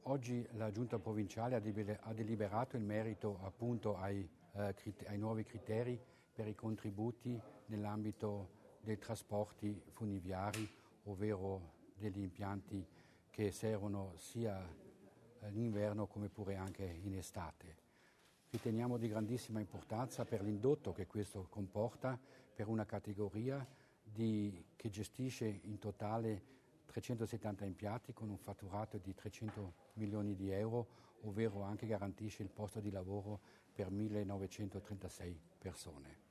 Oggi la Giunta provinciale ha deliberato in merito appunto ai nuovi criteri per i contributi nell'ambito dei trasporti funiviari, ovvero degli impianti che servono sia in inverno come pure anche in estate. Riteniamo di grandissima importanza per l'indotto che questo comporta per una categoria che gestisce in totale 370 impianti con un fatturato di 300 milioni di euro, ovvero anche garantisce il posto di lavoro per 1936 persone.